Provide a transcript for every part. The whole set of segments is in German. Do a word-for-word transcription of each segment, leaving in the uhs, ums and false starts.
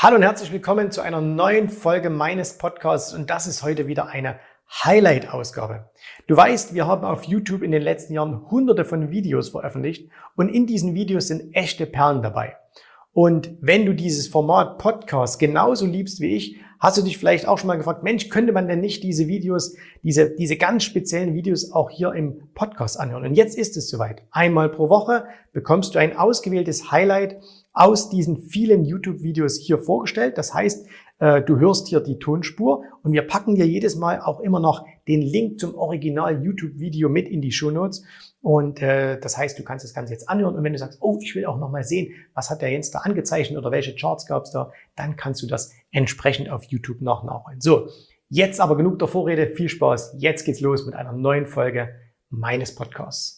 Hallo und herzlich willkommen zu einer neuen Folge meines Podcasts und das ist heute wieder eine Highlight-Ausgabe. Du weißt, wir haben auf YouTube in den letzten Jahren hunderte von Videos veröffentlicht und in diesen Videos sind echte Perlen dabei. Und wenn du dieses Format Podcast genauso liebst wie ich, hast du dich vielleicht auch schon mal gefragt, Mensch, könnte man denn nicht diese Videos, diese, diese ganz speziellen Videos auch hier im Podcast anhören? Und jetzt ist es soweit. Einmal pro Woche bekommst du ein ausgewähltes Highlight aus diesen vielen YouTube-Videos hier vorgestellt. Das heißt, du hörst hier die Tonspur und wir packen dir jedes Mal auch immer noch den Link zum Original-YouTube-Video mit in die Shownotes. Und äh, das heißt, du kannst das Ganze jetzt anhören und wenn du sagst, oh, ich will auch noch mal sehen, was hat der Jens da angezeichnet oder welche Charts gab es da, dann kannst du das entsprechend auf YouTube noch nachholen. So, jetzt aber genug der Vorrede, viel Spaß. Jetzt geht's los mit einer neuen Folge meines Podcasts.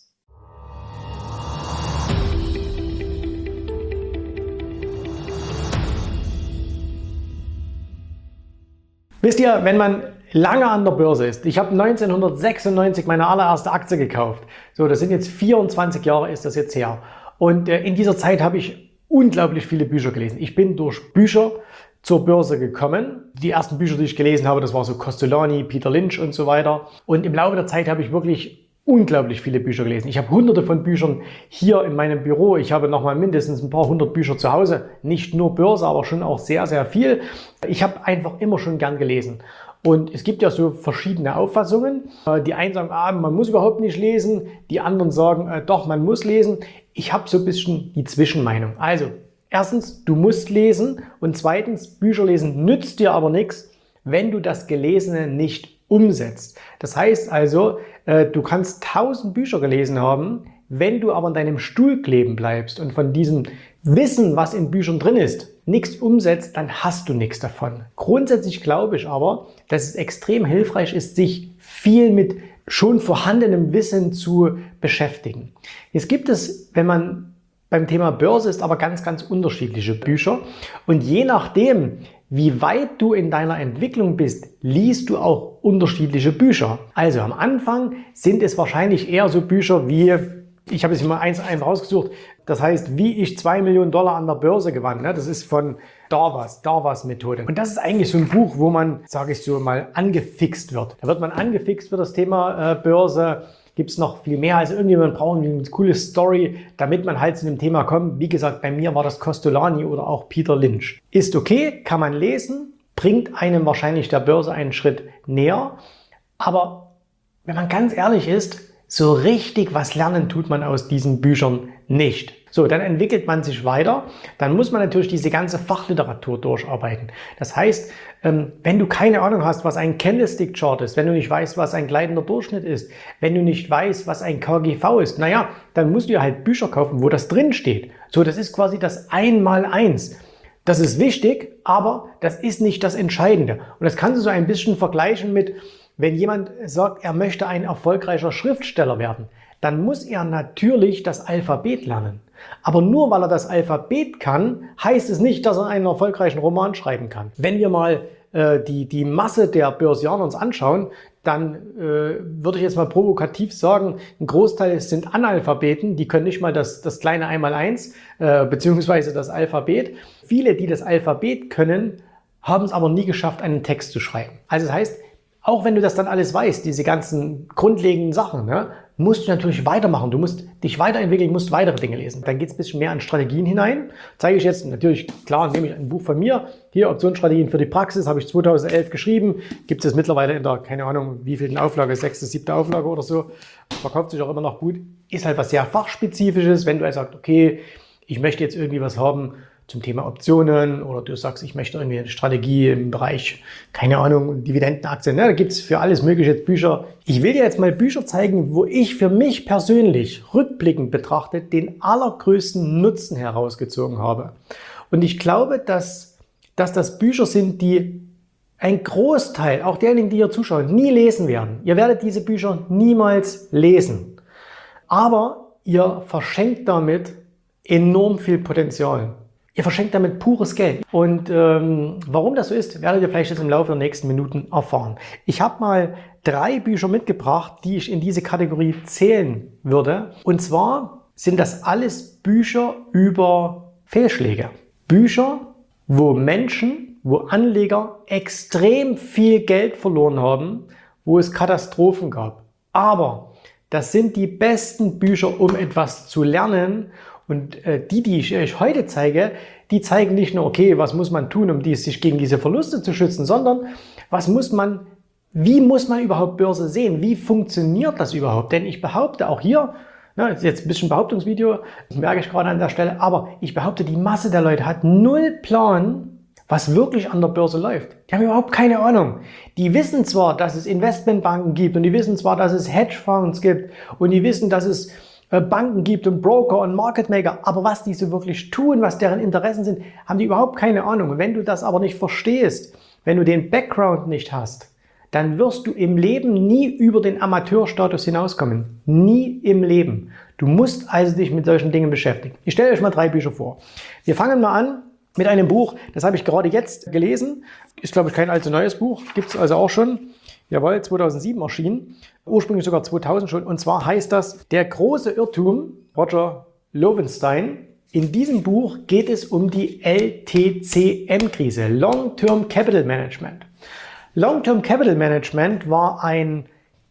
Wisst ihr, wenn man lange an der Börse ist, ich habe neunzehnhundertsechsundneunzig meine allererste Aktie gekauft. So, das sind jetzt vierundzwanzig Jahre ist das jetzt her. Und äh, in dieser Zeit habe ich unglaublich viele Bücher gelesen. Ich bin durch Bücher zur Börse gekommen. Die ersten Bücher, die ich gelesen habe, das war so Costolani, Peter Lynch und so weiter. Und im Laufe der Zeit habe ich wirklich unglaublich viele Bücher gelesen. Ich habe hunderte von Büchern hier in meinem Büro. Ich habe nochmal mindestens ein paar hundert Bücher zu Hause. Nicht nur Börse, aber schon auch sehr, sehr viel. Ich habe einfach immer schon gern gelesen. Und es gibt ja so verschiedene Auffassungen. Die einen sagen, ah, man muss überhaupt nicht lesen. Die anderen sagen, äh, doch, man muss lesen. Ich habe so ein bisschen die Zwischenmeinung. Also, erstens, du musst lesen. Und zweitens, Bücher lesen nützt dir aber nichts, wenn du das Gelesene nicht umsetzt. Das heißt also, äh, du kannst tausend Bücher gelesen haben, wenn du aber in deinem Stuhl kleben bleibst und von diesem Wissen, was in Büchern drin ist, nichts umsetzt, dann hast du nichts davon. Grundsätzlich glaube ich aber, dass es extrem hilfreich ist, sich viel mit schon vorhandenem Wissen zu beschäftigen. Jetzt gibt es, wenn man beim Thema Börse ist, aber ganz, ganz unterschiedliche Bücher und je nachdem, wie weit du in deiner Entwicklung bist, liest du auch unterschiedliche Bücher. Also am Anfang sind es wahrscheinlich eher so Bücher wie, ich habe jetzt mal eins einfach rausgesucht, das heißt, wie ich zwei Millionen Dollar an der Börse gewann. Das ist von Darvas, Darvas Methode. Und das ist eigentlich so ein Buch, wo man, sage ich so mal, angefixt wird. Da wird man angefixt für das Thema Börse. Gibt es noch viel mehr. Also irgendjemand braucht eine coole Story, damit man halt zu dem Thema kommt. Wie gesagt, bei mir war das Costolani oder auch Peter Lynch. Ist okay, kann man lesen, bringt einem wahrscheinlich der Börse einen Schritt näher. Aber wenn man ganz ehrlich ist, so richtig was lernen tut man aus diesen Büchern nicht. So, dann entwickelt man sich weiter. Dann muss man natürlich diese ganze Fachliteratur durcharbeiten. Das heißt, wenn du keine Ahnung hast, was ein Candlestick-Chart ist, wenn du nicht weißt, was ein gleitender Durchschnitt ist, wenn du nicht weißt, was ein K G V ist, naja, dann musst du dir halt Bücher kaufen, wo das drin steht. So, das ist quasi das Einmaleins. Das ist wichtig, aber das ist nicht das Entscheidende. Und das kannst du so ein bisschen vergleichen mit, wenn jemand sagt, er möchte ein erfolgreicher Schriftsteller werden, dann muss er natürlich das Alphabet lernen. Aber nur weil er das Alphabet kann, heißt es nicht, dass er einen erfolgreichen Roman schreiben kann. Wenn wir mal äh, die, die Masse der Börsianer uns anschauen, dann äh, würde ich jetzt mal provokativ sagen, ein Großteil sind Analphabeten, die können nicht mal das, das kleine Einmaleins, äh, beziehungsweise das Alphabet. Viele, die das Alphabet können, haben es aber nie geschafft, einen Text zu schreiben. Also das heißt, auch wenn du das dann alles weißt, diese ganzen grundlegenden Sachen, ne, musst du natürlich weitermachen. Du musst dich weiterentwickeln, musst weitere Dinge lesen. Dann geht es ein bisschen mehr an Strategien hinein. Zeige ich jetzt natürlich, klar, nehme ich ein Buch von mir. Hier, Optionsstrategien für die Praxis, habe ich zweitausendelf geschrieben. Gibt es mittlerweile in der, keine Ahnung, wie viel Auflage, sechste, siebte Auflage oder so. Verkauft sich auch immer noch gut. Ist halt was sehr Fachspezifisches. Wenn du halt sagst, okay, ich möchte jetzt irgendwie was haben zum Thema Optionen oder du sagst, ich möchte irgendwie eine Strategie im Bereich, keine Ahnung, Dividendenaktien. Ja, da gibt es für alles mögliche Bücher. Ich will dir jetzt mal Bücher zeigen, wo ich für mich persönlich rückblickend betrachtet den allergrößten Nutzen herausgezogen habe. Und ich glaube, dass, dass das Bücher sind, die ein Großteil, auch derjenigen, die hier zuschauen, nie lesen werden. Ihr werdet diese Bücher niemals lesen. Aber ihr verschenkt damit enorm viel Potenzial. Ihr verschenkt damit pures Geld. Und ähm, warum das so ist, werdet ihr vielleicht jetzt im Laufe der nächsten Minuten erfahren. Ich habe mal drei Bücher mitgebracht, die ich in diese Kategorie zählen würde. Und zwar sind das alles Bücher über Fehlschläge. Bücher, wo Menschen, wo Anleger extrem viel Geld verloren haben, wo es Katastrophen gab. Aber das sind die besten Bücher, um etwas zu lernen. Und äh, die, die ich euch heute zeige, die zeigen nicht nur, okay, was muss man tun, um die, sich gegen diese Verluste zu schützen, sondern was muss man, wie muss man überhaupt Börse sehen? Wie funktioniert das überhaupt? Denn ich behaupte auch hier, na, ist jetzt ein bisschen Behauptungsvideo, das merke ich gerade an der Stelle, aber ich behaupte, die Masse der Leute hat null Plan, was wirklich an der Börse läuft. Die haben überhaupt keine Ahnung. Die wissen zwar, dass es Investmentbanken gibt und die wissen zwar, dass es Hedgefonds gibt und die wissen, dass es Banken gibt und Broker und Market Maker, aber was diese wirklich tun, was deren Interessen sind, haben die überhaupt keine Ahnung. Und wenn du das aber nicht verstehst, wenn du den Background nicht hast, dann wirst du im Leben nie über den Amateurstatus hinauskommen. Nie im Leben. Du musst also dich mit solchen Dingen beschäftigen. Ich stelle euch mal drei Bücher vor. Wir fangen mal an mit einem Buch, das habe ich gerade jetzt gelesen. Ist, glaube ich, kein allzu neues Buch. Gibt es also auch schon. Jawohl, zweitausendsieben erschienen. Ursprünglich sogar zweitausend schon. Und zwar heißt das Der große Irrtum, Roger Lowenstein. In diesem Buch geht es um die L T C M-Krise, Long-Term Capital Management. Long-Term Capital Management war ein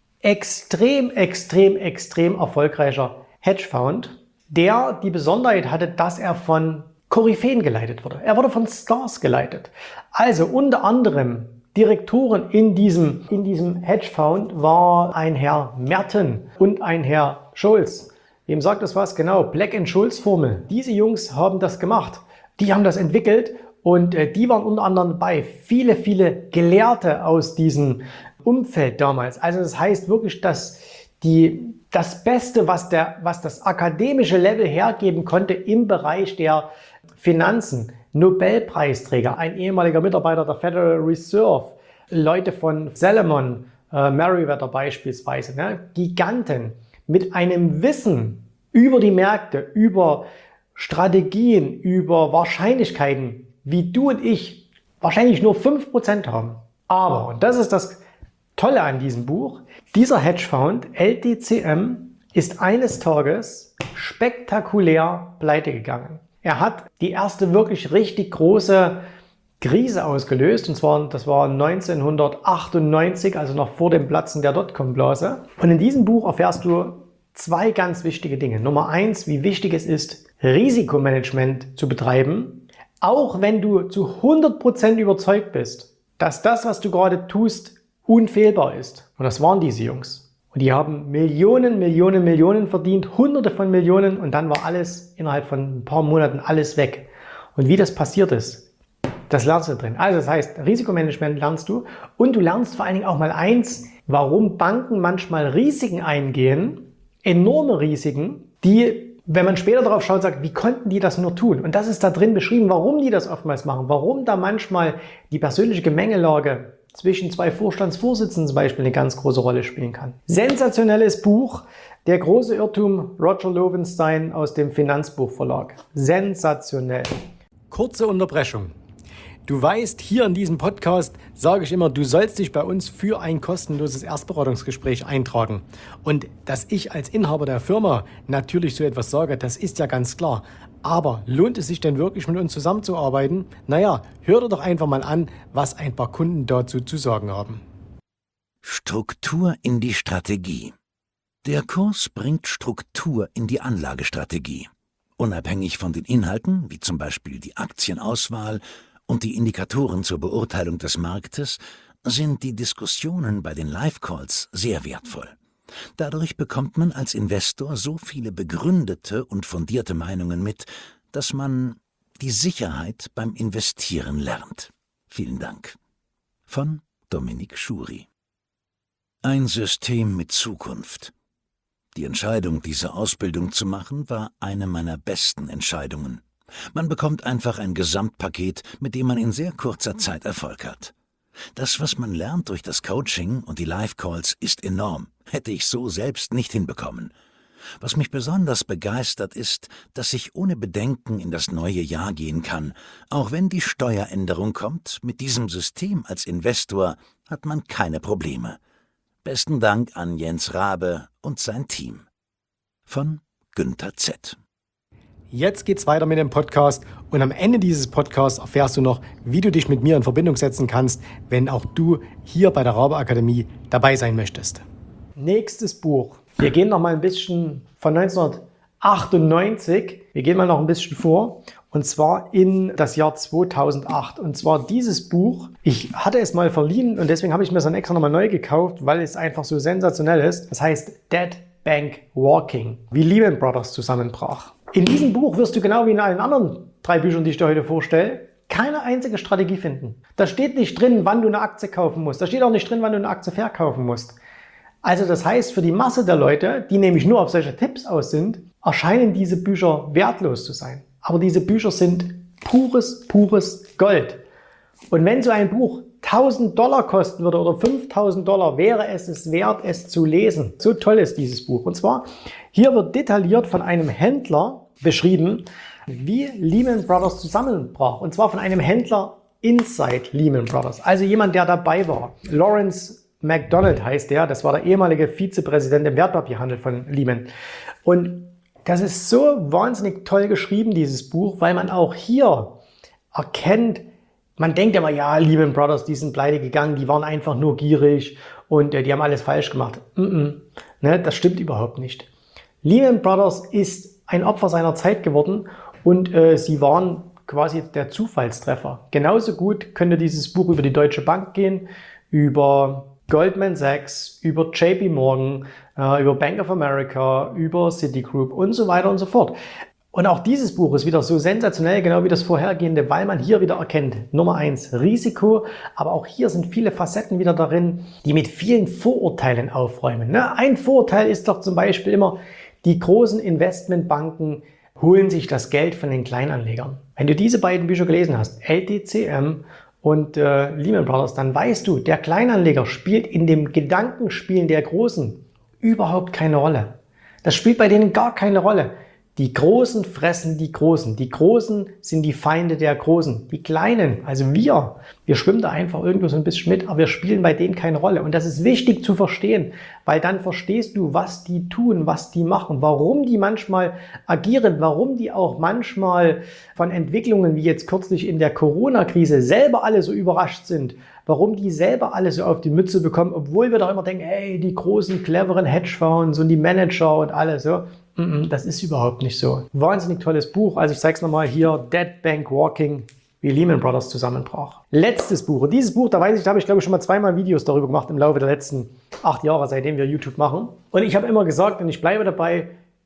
extrem, extrem, extrem erfolgreicher Hedgefonds, der die Besonderheit hatte, dass er von Koryphäen geleitet wurde. Er wurde von Stars geleitet. Also unter anderem Direktoren in diesem, in diesem Hedgefonds war ein Herr Merton und ein Herr Scholz. Wem sagt das was? Genau, Black-and-Scholes-Formel. Diese Jungs haben das gemacht. Die haben das entwickelt und äh, die waren unter anderem dabei. Viele, viele Gelehrte aus diesem Umfeld damals. Also das heißt wirklich, dass die, das Beste, was, der, was das akademische Level hergeben konnte im Bereich der Finanzen, Nobelpreisträger, ein ehemaliger Mitarbeiter der Federal Reserve, Leute von Salomon, äh, Meriwether beispielsweise, ne? Giganten mit einem Wissen über die Märkte, über Strategien, über Wahrscheinlichkeiten, wie du und ich wahrscheinlich nur fünf Prozent haben. Aber, und das ist das Tolle an diesem Buch, dieser Hedgefonds L T C M ist eines Tages spektakulär pleite gegangen. Er hat die erste wirklich richtig große Krise ausgelöst, und zwar, das war neunzehnhundertachtundneunzig, also noch vor dem Platzen der Dotcom-Blase. Und in diesem Buch erfährst du zwei ganz wichtige Dinge. Nummer eins, wie wichtig es ist, Risikomanagement zu betreiben, auch wenn du zu hundert Prozent überzeugt bist, dass das, was du gerade tust, unfehlbar ist. Und das waren diese Jungs. Und die haben Millionen, Millionen, Millionen verdient, Hunderte von Millionen, und dann war alles innerhalb von ein paar Monaten alles weg. Und wie das passiert ist, das lernst du drin. Also das heißt, Risikomanagement lernst du, und du lernst vor allen Dingen auch mal eins, warum Banken manchmal Risiken eingehen, enorme Risiken, die, wenn man später darauf schaut, sagt, wie konnten die das nur tun? Und das ist da drin beschrieben, warum die das oftmals machen, warum da manchmal die persönliche Gemengelage zwischen zwei Vorstandsvorsitzenden zum Beispiel eine ganz große Rolle spielen kann. Sensationelles Buch, Der große Irrtum, Roger Lowenstein aus dem Finanzbuchverlag. Sensationell. Kurze Unterbrechung. Du weißt, hier in diesem Podcast sage ich immer, du sollst dich bei uns für ein kostenloses Erstberatungsgespräch eintragen. Und dass ich als Inhaber der Firma natürlich so etwas sage, das ist ja ganz klar. Aber lohnt es sich denn wirklich, mit uns zusammenzuarbeiten? Naja, hör dir doch einfach mal an, was ein paar Kunden dazu zu sagen haben. Struktur in die Strategie. Der Kurs bringt Struktur in die Anlagestrategie. Unabhängig von den Inhalten, wie zum Beispiel die Aktienauswahl und die Indikatoren zur Beurteilung des Marktes, sind die Diskussionen bei den Live-Calls sehr wertvoll. Dadurch bekommt man als Investor so viele begründete und fundierte Meinungen mit, dass man die Sicherheit beim Investieren lernt. Vielen Dank. Von Dominik Schuri. Ein System mit Zukunft. Die Entscheidung, diese Ausbildung zu machen, war eine meiner besten Entscheidungen. Man bekommt einfach ein Gesamtpaket, mit dem man in sehr kurzer Zeit Erfolg hat. Das, was man lernt durch das Coaching und die Live-Calls, ist enorm. Hätte ich so selbst nicht hinbekommen. Was mich besonders begeistert ist, dass ich ohne Bedenken in das neue Jahr gehen kann. Auch wenn die Steueränderung kommt, mit diesem System als Investor hat man keine Probleme. Besten Dank an Jens Rabe und sein Team. Von Günther Z. Jetzt geht's weiter mit dem Podcast und am Ende dieses Podcasts erfährst du noch, wie du dich mit mir in Verbindung setzen kannst, wenn auch du hier bei der Rauber Akademie dabei sein möchtest. Nächstes Buch. Wir gehen noch mal ein bisschen von neunzehnhundertachtundneunzig. Wir gehen mal noch ein bisschen vor und zwar in das Jahr zweitausendacht. Und zwar dieses Buch. Ich hatte es mal verliehen und deswegen habe ich mir es dann extra nochmal neu gekauft, weil es einfach so sensationell ist. Das heißt Dead Bank Walking, wie Lehman Brothers zusammenbrach. In diesem Buch wirst du genau wie in allen anderen drei Büchern, die ich dir heute vorstelle, keine einzige Strategie finden. Da steht nicht drin, wann du eine Aktie kaufen musst. Da steht auch nicht drin, wann du eine Aktie verkaufen musst. Also das heißt, für die Masse der Leute, die nämlich nur auf solche Tipps aus sind, erscheinen diese Bücher wertlos zu sein. Aber diese Bücher sind pures, pures Gold. Und wenn so ein Buch tausend Dollar kosten würde oder fünftausend Dollar, wäre es es wert, es zu lesen. So toll ist dieses Buch. Und zwar, hier wird detailliert von einem Händler beschrieben, wie Lehman Brothers zusammenbrach. Und zwar von einem Händler inside Lehman Brothers. Also jemand, der dabei war. Lawrence McDonald heißt der. Das war der ehemalige Vizepräsident im Wertpapierhandel von Lehman. Und das ist so wahnsinnig toll geschrieben, dieses Buch, weil man auch hier erkennt, man denkt immer, ja, Lehman Brothers, die sind pleite gegangen, die waren einfach nur gierig und äh, die haben alles falsch gemacht. Mm-mm. Ne, das stimmt überhaupt nicht. Lehman Brothers ist ein Opfer seiner Zeit geworden und äh, sie waren quasi der Zufallstreffer. Genauso gut könnte dieses Buch über die Deutsche Bank gehen, über Goldman Sachs, über J P Morgan, äh, über Bank of America, über Citigroup und so weiter und so fort. Und auch dieses Buch ist wieder so sensationell, genau wie das vorhergehende, weil man hier wieder erkennt, Nummer eins, Risiko, aber auch hier sind viele Facetten wieder darin, die mit vielen Vorurteilen aufräumen. Ne? Ein Vorurteil ist doch zum Beispiel immer, die großen Investmentbanken holen sich das Geld von den Kleinanlegern. Wenn du diese beiden Bücher gelesen hast, L T C M und äh, Lehman Brothers, dann weißt du, der Kleinanleger spielt in dem Gedankenspielen der Großen überhaupt keine Rolle. Das spielt bei denen gar keine Rolle. Die Großen fressen die Großen. Die Großen sind die Feinde der Großen. Die Kleinen, also wir, wir schwimmen da einfach irgendwo so ein bisschen mit, aber wir spielen bei denen keine Rolle. Und das ist wichtig zu verstehen, weil dann verstehst du, was die tun, was die machen, warum die manchmal agieren, warum die auch manchmal von Entwicklungen wie jetzt kürzlich in der Corona-Krise selber alle so überrascht sind, warum die selber alle so auf die Mütze bekommen, obwohl wir doch immer denken, hey, die großen, cleveren Hedgefonds und die Manager und alles so. Das ist überhaupt nicht so. Wahnsinnig tolles Buch. Also ich zeige es nochmal hier. Dead Bank Walking, wie Lehman Brothers zusammenbrach. Letztes Buch. Und dieses Buch, da weiß ich, da habe ich glaube ich schon mal zweimal Videos darüber gemacht im Laufe der letzten acht Jahre, seitdem wir YouTube machen. Und ich habe immer gesagt, und ich bleibe dabei,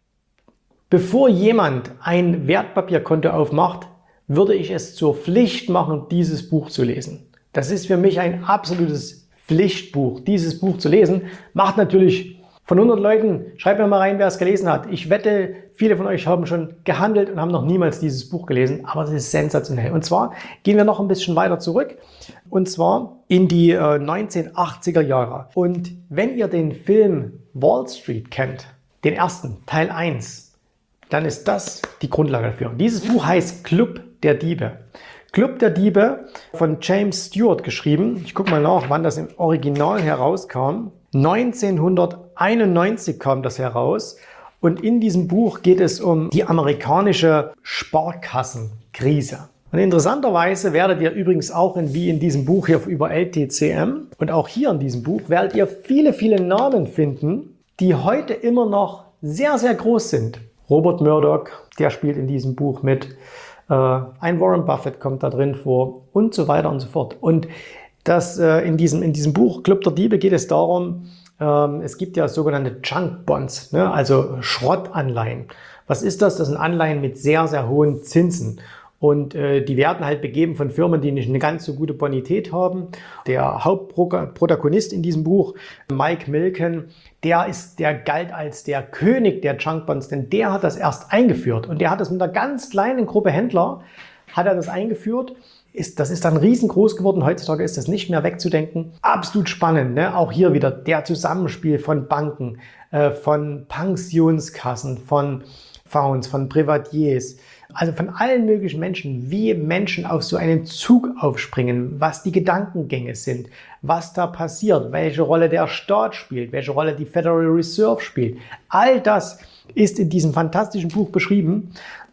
bevor jemand ein Wertpapierkonto aufmacht, würde ich es zur Pflicht machen, dieses Buch zu lesen. Das ist für mich ein absolutes Pflichtbuch, dieses Buch zu lesen. Macht natürlich von hundert Leuten, schreibt mir mal rein, wer es gelesen hat. Ich wette, viele von euch haben schon gehandelt und haben noch niemals dieses Buch gelesen, aber es ist sensationell. Und zwar gehen wir noch ein bisschen weiter zurück, und zwar in die äh, neunzehnhundertachtziger Jahre. Und wenn ihr den Film Wall Street kennt, den ersten, Teil eins, dann ist das die Grundlage dafür. Dieses Buch heißt Club der Diebe. Club der Diebe von James Stewart geschrieben. Ich gucke mal nach, wann das im Original herauskam. neunzehnhunderteinundneunzig kam das heraus. Und in diesem Buch geht es um die amerikanische Sparkassenkrise. Und interessanterweise werdet ihr übrigens auch in, wie in diesem Buch hier über L T C M und auch hier in diesem Buch werdet ihr viele, viele Namen finden, die heute immer noch sehr, sehr groß sind. Robert Murdoch, der spielt in diesem Buch mit. Ein Warren Buffett kommt da drin vor und so weiter und so fort. Und das, äh, in, diesem, in diesem Buch Club der Diebe geht es darum, ähm, es gibt ja sogenannte Junk Bonds, ne? Also Schrottanleihen. Was ist das? Das sind Anleihen mit sehr, sehr hohen Zinsen. Und äh, die werden halt begeben von Firmen, die nicht eine ganz so gute Bonität haben. Der Hauptprotagonist in diesem Buch, Mike Milken, der ist, der galt als der König der Junkbonds, denn der hat das erst eingeführt. Und der hat das mit einer ganz kleinen Gruppe Händler, hat er das eingeführt. Ist, das ist dann riesengroß geworden. Heutzutage ist das nicht mehr wegzudenken. Absolut spannend, ne? Auch hier wieder der Zusammenspiel von Banken, äh, von Pensionskassen, von Fonds, von Privatiers. Also von allen möglichen Menschen, wie Menschen auf so einen Zug aufspringen, was die Gedankengänge sind, was da passiert, welche Rolle der Staat spielt, welche Rolle die Federal Reserve spielt. All das ist in diesem fantastischen Buch beschrieben.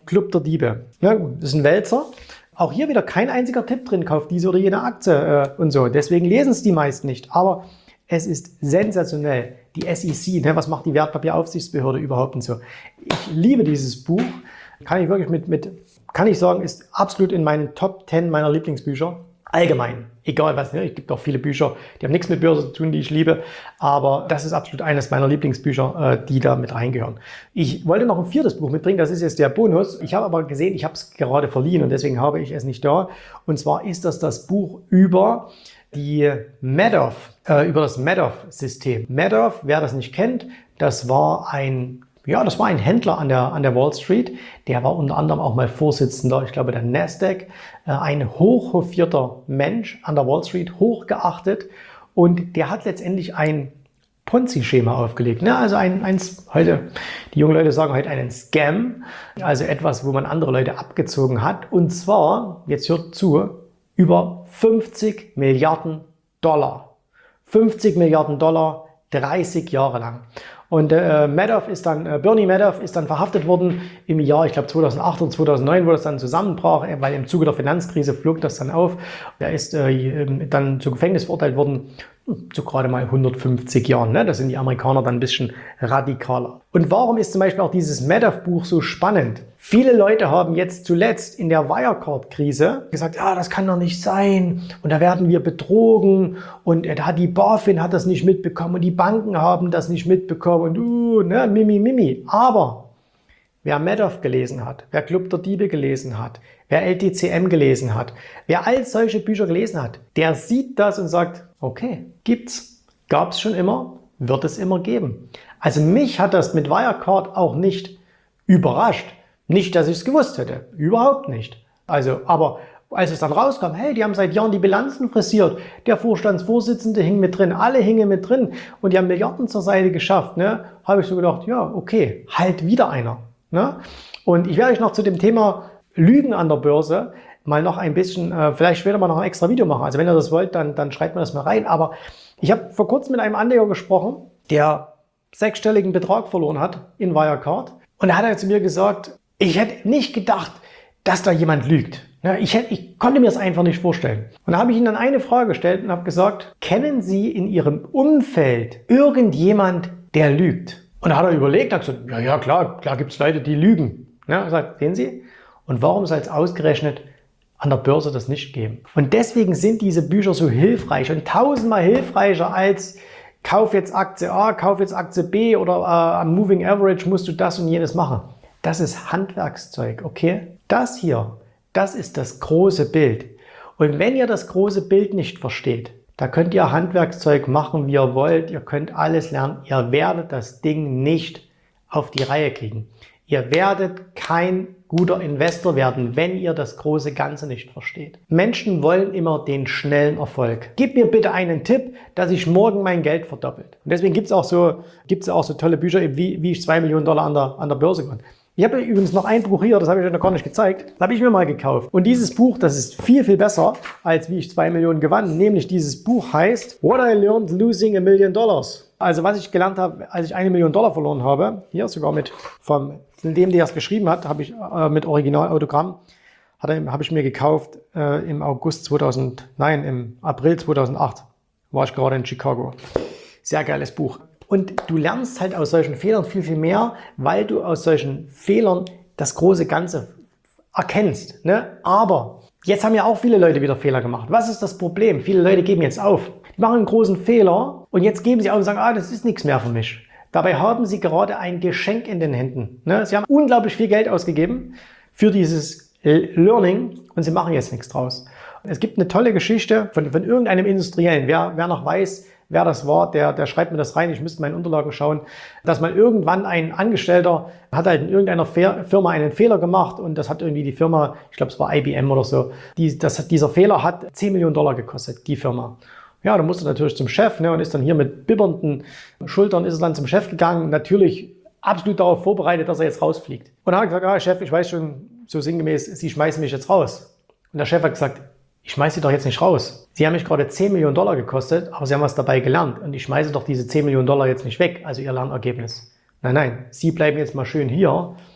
Club der Diebe. Ja, das ist ein Wälzer. Auch hier wieder kein einziger Tipp drin, kauft diese oder jene Aktie äh, und so. Deswegen lesen es die meisten nicht. Aber es ist sensationell. Die S E C, ne, was macht die Wertpapieraufsichtsbehörde überhaupt und so. Ich liebe dieses Buch. Kann ich wirklich mit, mit, kann ich sagen, ist absolut in meinen Top zehn meiner Lieblingsbücher. Allgemein. Egal was, ne? Es gibt auch viele Bücher, die haben nichts mit Börse zu tun, die ich liebe. Aber das ist absolut eines meiner Lieblingsbücher, äh, die da mit reingehören. Ich wollte noch ein viertes Buch mitbringen, das ist jetzt der Bonus. Ich habe aber gesehen, ich habe es gerade verliehen und deswegen habe ich es nicht da. Und zwar ist das das Buch über die Madoff, äh, über das Madoff-System. Madoff, wer das nicht kennt, das war ein, ja, das war ein Händler an der, an der Wall Street. Der war unter anderem auch mal Vorsitzender, ich glaube, der Nasdaq. Äh, ein hochhofierter Mensch an der Wall Street, hochgeachtet. Und der hat letztendlich ein Ponzi-Schema aufgelegt. Ne? Also ein, ein, heute, die jungen Leute sagen heute einen Scam. Also etwas, wo man andere Leute abgezogen hat. Und zwar, jetzt hört zu, über fünfzig Milliarden Dollar. fünfzig Milliarden Dollar, dreißig Jahre lang. Und äh, Madoff ist dann, äh, Bernie Madoff ist dann verhaftet worden im Jahr, ich glaube zweitausendacht und zweitausendneun, wo das dann zusammenbrach, weil im Zuge der Finanzkrise flog das dann auf. Er ist äh, dann zu Gefängnis verurteilt worden, zu gerade mal hundertfünfzig Jahren. Ne? Da sind die Amerikaner dann ein bisschen radikaler. Und warum ist zum Beispiel auch dieses Madoff-Buch so spannend? Viele Leute haben jetzt zuletzt in der Wirecard-Krise gesagt, ja, das kann doch nicht sein und da werden wir betrogen und äh, da hat die BaFin hat das nicht mitbekommen und die Banken haben das nicht mitbekommen und uh, ne, mimi, mimi. Aber wer Madoff gelesen hat, wer Club der Diebe gelesen hat, wer L T C M gelesen hat, wer all solche Bücher gelesen hat, der sieht das und sagt, okay, gibt's, gab's schon immer, wird es immer geben. Also mich hat das mit Wirecard auch nicht überrascht. Nicht, dass ich es gewusst hätte. Überhaupt nicht. Also, aber als es dann rauskam, hey, die haben seit Jahren die Bilanzen frisiert, der Vorstandsvorsitzende hing mit drin, alle hingen mit drin und die haben Milliarden zur Seite geschafft, ne, habe ich so gedacht, ja, okay, halt wieder einer. Ne? Und ich werde euch noch zu dem Thema Lügen an der Börse mal noch ein bisschen, äh, vielleicht später mal noch ein extra Video machen. Also wenn ihr das wollt, dann, dann schreibt mir das mal rein. Aber ich habe vor kurzem mit einem Anleger gesprochen, der sechsstelligen Betrag verloren hat in Wirecard. Und er hat zu mir gesagt, ich hätte nicht gedacht, dass da jemand lügt. Ich, hätte, ich konnte mir das einfach nicht vorstellen. Und da habe ich ihm dann eine Frage gestellt und habe gesagt, kennen Sie in Ihrem Umfeld irgendjemand, der lügt? Und da hat er überlegt, hat gesagt, ja, ja, klar, klar gibt es Leute, die lügen. Ja, er sagt, sehen Sie? Und warum soll es ausgerechnet an der Börse das nicht geben? Und deswegen sind diese Bücher so hilfreich und tausendmal hilfreicher als kauf jetzt Aktie A, kauf jetzt Aktie B oder äh, am Moving Average musst du das und jenes machen. Das ist Handwerkszeug, okay? Das hier, das ist das große Bild. Und wenn ihr das große Bild nicht versteht, da könnt ihr Handwerkszeug machen, wie ihr wollt. Ihr könnt alles lernen. Ihr werdet das Ding nicht auf die Reihe kriegen. Ihr werdet kein guter Investor werden, wenn ihr das große Ganze nicht versteht. Menschen wollen immer den schnellen Erfolg. Gib mir bitte einen Tipp, dass ich morgen mein Geld verdoppelt. Und deswegen gibt es auch so, gibt's auch so tolle Bücher, wie, wie ich zwei Millionen Dollar an der, an der Börse gewann. Ich habe übrigens noch ein Buch hier, das habe ich euch noch gar nicht gezeigt. Das habe ich mir mal gekauft. Und dieses Buch, das ist viel, viel besser, als wie ich zwei Millionen gewann. Nämlich dieses Buch heißt What I Learned Losing a Million Dollars. Also was ich gelernt habe, als ich eine Million Dollar verloren habe, hier sogar mit vom dem, der es geschrieben hat, habe ich äh, mit Originalautogramm, habe ich mir gekauft äh, im August zweitausend, nein, im April zweitausendacht war ich gerade in Chicago. Sehr geiles Buch. Und du lernst halt aus solchen Fehlern viel, viel mehr, weil du aus solchen Fehlern das große Ganze erkennst. Ne? Aber jetzt haben ja auch viele Leute wieder Fehler gemacht. Was ist das Problem? Viele Leute geben jetzt auf. Die machen einen großen Fehler und jetzt geben sie auf und sagen, ah, das ist nichts mehr für mich. Dabei haben sie gerade ein Geschenk in den Händen. Ne? Sie haben unglaublich viel Geld ausgegeben für dieses Learning und sie machen jetzt nichts draus. Es gibt eine tolle Geschichte von, von irgendeinem Industriellen. Wer, wer noch weiß, wer das war, der, der schreibt mir das rein. Ich müsste meine Unterlagen schauen, dass mal irgendwann ein Angestellter hat halt in irgendeiner Firma einen Fehler gemacht und das hat irgendwie die Firma, ich glaube es war I B M oder so, die, das, dieser Fehler hat zehn Millionen Dollar gekostet, die Firma. Ja, da musste natürlich zum Chef, ne, und ist dann hier mit bibbernden Schultern ist er dann zum Chef gegangen, natürlich absolut darauf vorbereitet, dass er jetzt rausfliegt. Und er hat gesagt, ah, Chef, ich weiß schon, so sinngemäß, Sie schmeißen mich jetzt raus. Und der Chef hat gesagt, ich schmeiße Sie doch jetzt nicht raus. Sie haben mich gerade zehn Millionen Dollar gekostet, aber Sie haben was dabei gelernt. Und ich schmeiße doch diese zehn Millionen Dollar jetzt nicht weg, also Ihr Lernergebnis. Nein, nein, Sie bleiben jetzt mal schön hier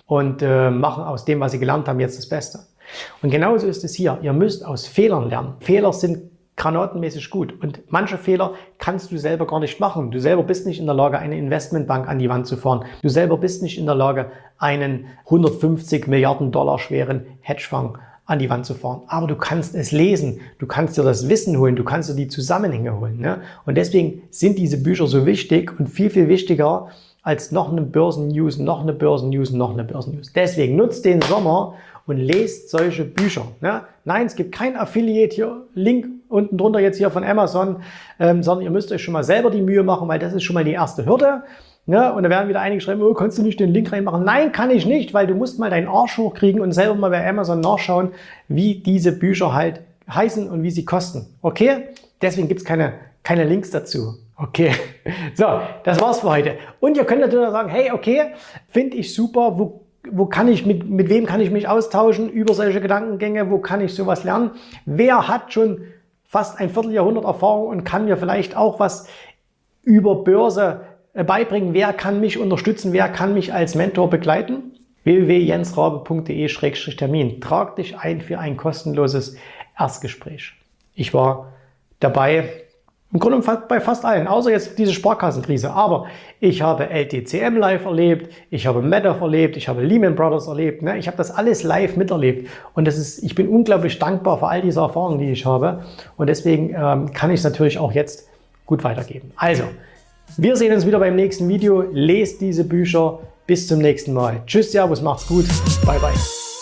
und äh, machen aus dem, was sie gelernt haben, jetzt das Beste. Und genauso ist es hier. Ihr müsst aus Fehlern lernen. Fehler sind granatenmäßig gut und manche Fehler kannst du selber gar nicht machen. Du selber bist nicht in der Lage, eine Investmentbank an die Wand zu fahren. Du selber bist nicht in der Lage, einen hundertfünfzig Milliarden Dollar schweren Hedgefonds an die Wand zu fahren. Aber du kannst es lesen, du kannst dir das Wissen holen, du kannst dir die Zusammenhänge holen. Ne? Und deswegen sind diese Bücher so wichtig und viel, viel wichtiger als noch eine Börsen-News, noch eine Börsen-News, noch eine Börsen-News. Deswegen nutzt den Sommer und lest solche Bücher. Ne? Nein, es gibt kein Affiliate hier, Link unten drunter jetzt hier von Amazon, ähm, sondern ihr müsst euch schon mal selber die Mühe machen, weil das ist schon mal die erste Hürde. Ne? Und da werden wieder einige schreiben, oh, kannst du nicht den Link reinmachen? Nein, kann ich nicht, weil du musst mal deinen Arsch hochkriegen und selber mal bei Amazon nachschauen, wie diese Bücher halt heißen und wie sie kosten. Okay? Deswegen gibt es keine, keine Links dazu. Okay, so, das war's für heute. Und ihr könnt natürlich sagen, hey, okay, finde ich super, wo Wo kann ich mit, mit wem kann ich mich austauschen über solche Gedankengänge? Wo kann ich sowas lernen? Wer hat schon fast ein Vierteljahrhundert Erfahrung und kann mir vielleicht auch was über Börse beibringen? Wer kann mich unterstützen? Wer kann mich als Mentor begleiten? w w w punkt jensrabe punkt de Schrägstrich Termin. Trag dich ein für ein kostenloses Erstgespräch. Ich war dabei, im Grunde bei fast allen, außer jetzt diese Sparkassenkrise. Aber ich habe L T C M live erlebt, ich habe Madoff erlebt, ich habe Lehman Brothers erlebt. Ne? Ich habe das alles live miterlebt. Und das ist, ich bin unglaublich dankbar für all diese Erfahrungen, die ich habe. Und deswegen ähm, kann ich es natürlich auch jetzt gut weitergeben. Also, wir sehen uns wieder beim nächsten Video. Lest diese Bücher. Bis zum nächsten Mal. Tschüss, Servus, macht's gut. Bye, bye.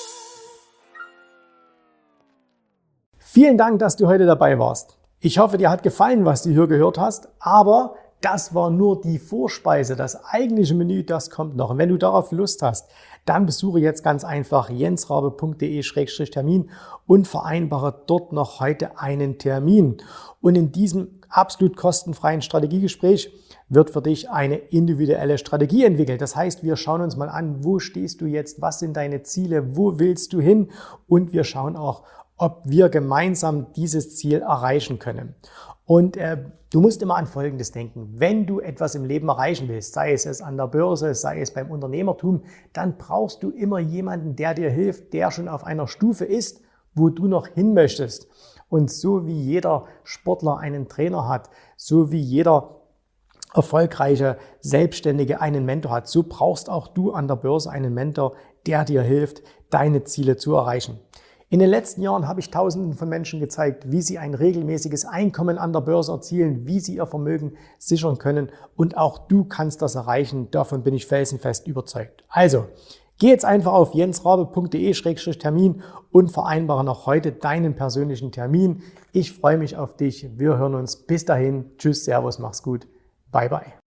Vielen Dank, dass du heute dabei warst. Ich hoffe, dir hat gefallen, was du hier gehört hast, aber das war nur die Vorspeise. Das eigentliche Menü, das kommt noch. Und wenn du darauf Lust hast, dann besuche jetzt ganz einfach jensrabe punkt de Schrägstrich Termin und vereinbare dort noch heute einen Termin. Und in diesem absolut kostenfreien Strategiegespräch wird für dich eine individuelle Strategie entwickelt. Das heißt, wir schauen uns mal an, wo stehst du jetzt, was sind deine Ziele, wo willst du hin, und wir schauen auch, ob wir gemeinsam dieses Ziel erreichen können. Und äh, du musst immer an Folgendes denken: Wenn du etwas im Leben erreichen willst, sei es es an der Börse, sei es beim Unternehmertum, dann brauchst du immer jemanden, der dir hilft, der schon auf einer Stufe ist, wo du noch hin möchtest. Und so wie jeder Sportler einen Trainer hat, so wie jeder erfolgreiche Selbstständige einen Mentor hat, so brauchst auch du an der Börse einen Mentor, der dir hilft, deine Ziele zu erreichen. In den letzten Jahren habe ich Tausenden von Menschen gezeigt, wie sie ein regelmäßiges Einkommen an der Börse erzielen, wie sie ihr Vermögen sichern können, und auch du kannst das erreichen. Davon bin ich felsenfest überzeugt. Also, geh jetzt einfach auf jensrabe punkt de Schrägstrich Termin und vereinbare noch heute deinen persönlichen Termin. Ich freue mich auf dich. Wir hören uns. Bis dahin. Tschüss, Servus, mach's gut. Bye, bye.